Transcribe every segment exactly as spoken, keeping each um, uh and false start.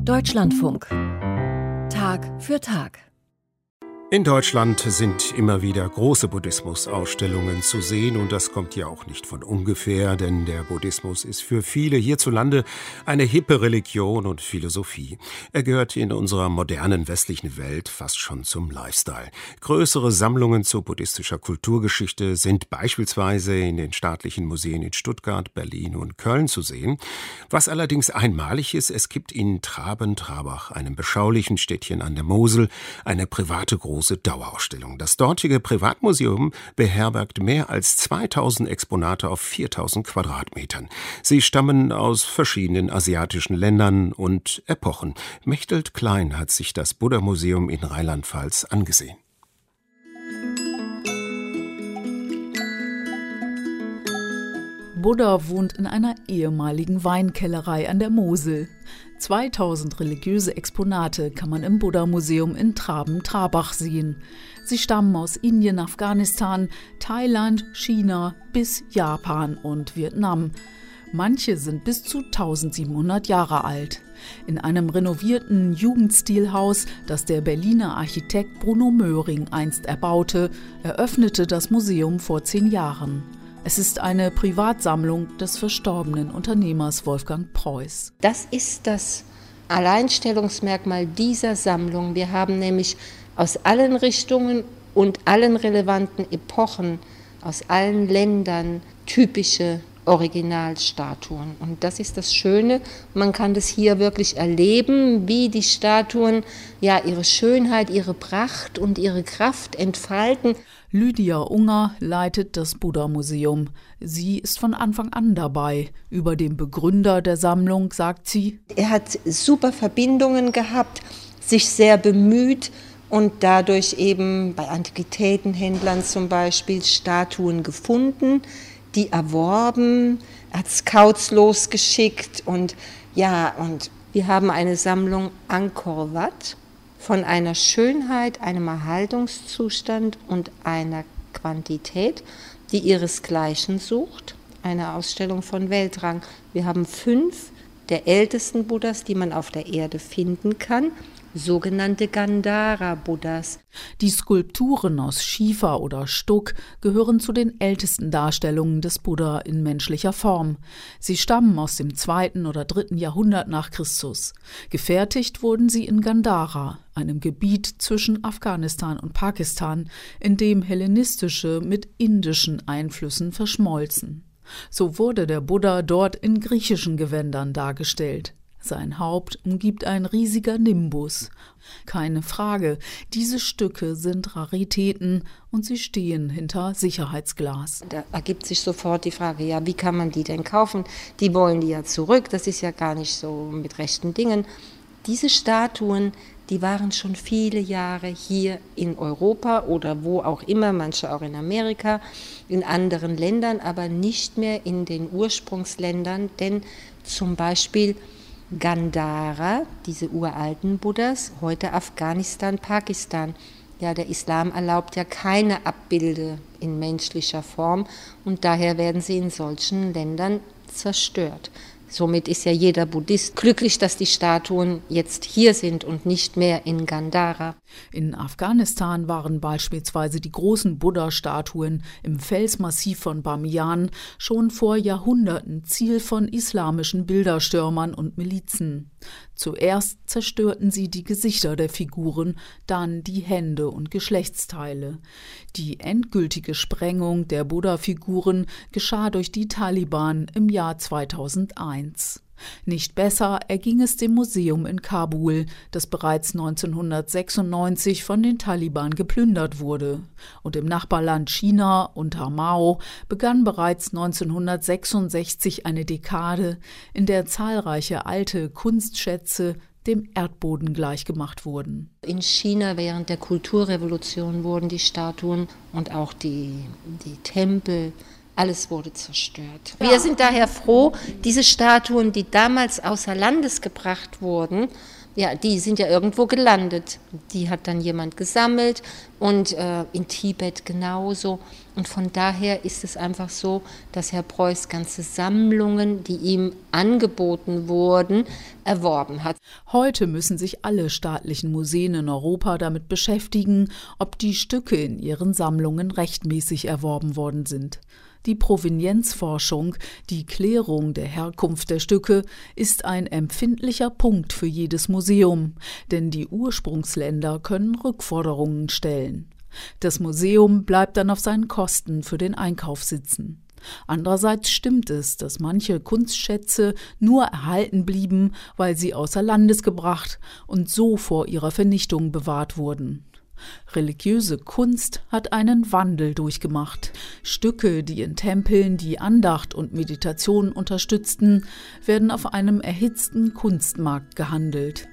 Deutschlandfunk. Tag für Tag. In Deutschland sind immer wieder große Buddhismusausstellungen zu sehen und das kommt ja auch nicht von ungefähr, denn der Buddhismus ist für viele hierzulande eine hippe Religion und Philosophie. Er gehört in unserer modernen westlichen Welt fast schon zum Lifestyle. Größere Sammlungen zu buddhistischer Kulturgeschichte sind beispielsweise in den staatlichen Museen in Stuttgart, Berlin und Köln zu sehen. Was allerdings einmalig ist, es gibt in Traben-Trabach, einem beschaulichen Städtchen an der Mosel, eine private große Dauerausstellung. Das dortige Privatmuseum beherbergt mehr als zweitausend Exponate auf viertausend Quadratmetern. Sie stammen aus verschiedenen asiatischen Ländern und Epochen. Mechthild Klein hat sich das Buddha-Museum in Rheinland-Pfalz angesehen. Buddha wohnt in einer ehemaligen Weinkellerei an der Mosel. zweitausend religiöse Exponate kann man im Buddha-Museum in Traben-Trabach sehen. Sie stammen aus Indien, Afghanistan, Thailand, China bis Japan und Vietnam. Manche sind bis zu tausendsiebenhundert Jahre alt. In einem renovierten Jugendstilhaus, das der Berliner Architekt Bruno Möhring einst erbaute, eröffnete das Museum vor zehn Jahren. Es ist eine Privatsammlung des verstorbenen Unternehmers Wolfgang Preuß. Das ist das Alleinstellungsmerkmal dieser Sammlung. Wir haben nämlich aus allen Richtungen und allen relevanten Epochen, aus allen Ländern typische Originalstatuen. Und das ist das Schöne, man kann das hier wirklich erleben, wie die Statuen ja ihre Schönheit, ihre Pracht und ihre Kraft entfalten. Lydia Unger leitet das Buddha-Museum. Sie ist von Anfang an dabei. Über den Begründer der Sammlung sagt sie: Er hat super Verbindungen gehabt, sich sehr bemüht und dadurch eben bei Antiquitätenhändlern zum Beispiel Statuen gefunden, die erworben, er hat Scouts losgeschickt und ja, und wir haben eine Sammlung Angkor Wat von einer Schönheit, einem Erhaltungszustand und einer Quantität, die ihresgleichen sucht. Eine Ausstellung von Weltrang. Wir haben fünf der ältesten Buddhas, die man auf der Erde finden kann, sogenannte Gandhara-Buddhas. Die Skulpturen aus Schiefer oder Stuck gehören zu den ältesten Darstellungen des Buddha in menschlicher Form. Sie stammen aus dem zweiten oder dritten Jahrhundert nach Christus. Gefertigt wurden sie in Gandhara, einem Gebiet zwischen Afghanistan und Pakistan, in dem hellenistische mit indischen Einflüssen verschmolzen. So wurde der Buddha dort in griechischen Gewändern dargestellt. Sein Haupt umgibt ein riesiger Nimbus. Keine Frage, diese Stücke sind Raritäten und sie stehen hinter Sicherheitsglas. Da ergibt sich sofort die Frage, ja, wie kann man die denn kaufen? Die wollen die ja zurück, das ist ja gar nicht so mit rechten Dingen. Diese Statuen, die waren schon viele Jahre hier in Europa oder wo auch immer, manche auch in Amerika, in anderen Ländern, aber nicht mehr in den Ursprungsländern, denn zum Beispiel Gandhara, diese uralten Buddhas, heute Afghanistan, Pakistan. Ja, der Islam erlaubt ja keine Abbilde in menschlicher Form und daher werden sie in solchen Ländern zerstört. Somit ist ja jeder Buddhist glücklich, dass die Statuen jetzt hier sind und nicht mehr in Gandhara. In Afghanistan waren beispielsweise die großen Buddha-Statuen im Felsmassiv von Bamiyan schon vor Jahrhunderten Ziel von islamischen Bilderstürmern und Milizen. Zuerst zerstörten sie die Gesichter der Figuren, dann die Hände und Geschlechtsteile. Die endgültige Sprengung der Buddha-Figuren geschah durch die Taliban im Jahr zweitausendeins. Nicht besser erging es dem Museum in Kabul, das bereits neunzehnhundertsechsundneunzig von den Taliban geplündert wurde. Und im Nachbarland China unter Mao begann bereits neunzehnhundertsechsundsechzig eine Dekade, in der zahlreiche alte Kunstschätze dem Erdboden gleichgemacht wurden. In China während der Kulturrevolution wurden die Statuen und auch die, die Tempel Alles wurde zerstört. Wir sind daher froh, diese Statuen, die damals außer Landes gebracht wurden, ja, die sind ja irgendwo gelandet. Die hat dann jemand gesammelt und äh, in Tibet genauso. Und von daher ist es einfach so, dass Herr Preuß ganze Sammlungen, die ihm angeboten wurden, erworben hat. Heute müssen sich alle staatlichen Museen in Europa damit beschäftigen, ob die Stücke in ihren Sammlungen rechtmäßig erworben worden sind. Die Provenienzforschung, die Klärung der Herkunft der Stücke, ist ein empfindlicher Punkt für jedes Museum, denn die Ursprungsländer können Rückforderungen stellen. Das Museum bleibt dann auf seinen Kosten für den Einkauf sitzen. Andererseits stimmt es, dass manche Kunstschätze nur erhalten blieben, weil sie außer Landes gebracht und so vor ihrer Vernichtung bewahrt wurden. Religiöse Kunst hat einen Wandel durchgemacht. Stücke, die in Tempeln die Andacht und Meditation unterstützten, werden auf einem erhitzten Kunstmarkt gehandelt.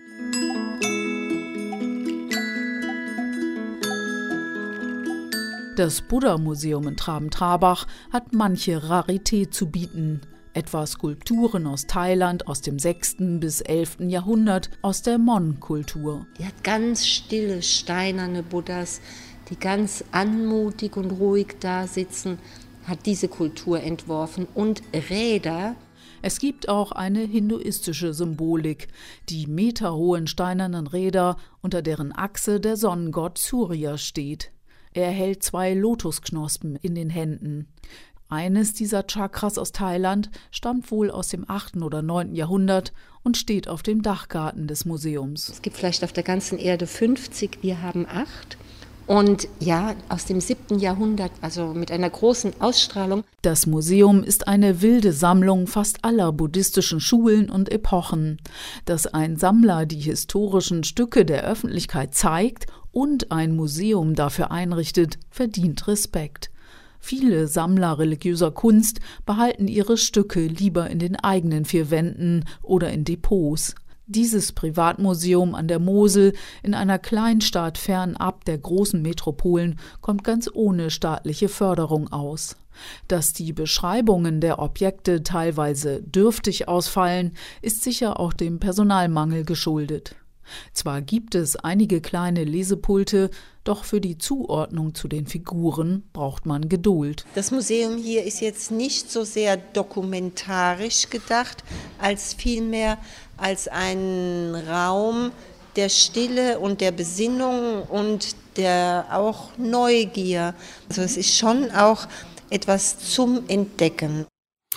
Das Buddha-Museum in Traben-Trarbach hat manche Rarität zu bieten. Etwa Skulpturen aus Thailand aus dem sechsten bis elften Jahrhundert aus der Mon-Kultur. Die hat ganz stille, steinerne Buddhas, die ganz anmutig und ruhig da sitzen, hat diese Kultur entworfen. Und Räder. Es gibt auch eine hinduistische Symbolik, die meterhohen steinernen Räder, unter deren Achse der Sonnengott Surya steht. Er hält zwei Lotusknospen in den Händen. Eines dieser Chakras aus Thailand stammt wohl aus dem achten oder neunten Jahrhundert und steht auf dem Dachgarten des Museums. Es gibt vielleicht auf der ganzen Erde fünfzig, wir haben acht. Und ja, aus dem siebten Jahrhundert, also mit einer großen Ausstrahlung. Das Museum ist eine wilde Sammlung fast aller buddhistischen Schulen und Epochen. Dass ein Sammler die historischen Stücke der Öffentlichkeit zeigt und ein Museum dafür einrichtet, verdient Respekt. Viele Sammler religiöser Kunst behalten ihre Stücke lieber in den eigenen vier Wänden oder in Depots. Dieses Privatmuseum an der Mosel in einer Kleinstadt fernab der großen Metropolen kommt ganz ohne staatliche Förderung aus. Dass die Beschreibungen der Objekte teilweise dürftig ausfallen, ist sicher auch dem Personalmangel geschuldet. Zwar gibt es einige kleine Lesepulte, doch für die Zuordnung zu den Figuren braucht man Geduld. Das Museum hier ist jetzt nicht so sehr dokumentarisch gedacht, als vielmehr als ein Raum der Stille und der Besinnung und der auch Neugier. Also es ist schon auch etwas zum Entdecken.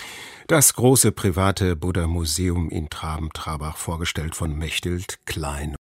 Das große private Buddha-Museum in Traben-Trarbach, vorgestellt von Mechthild Klein.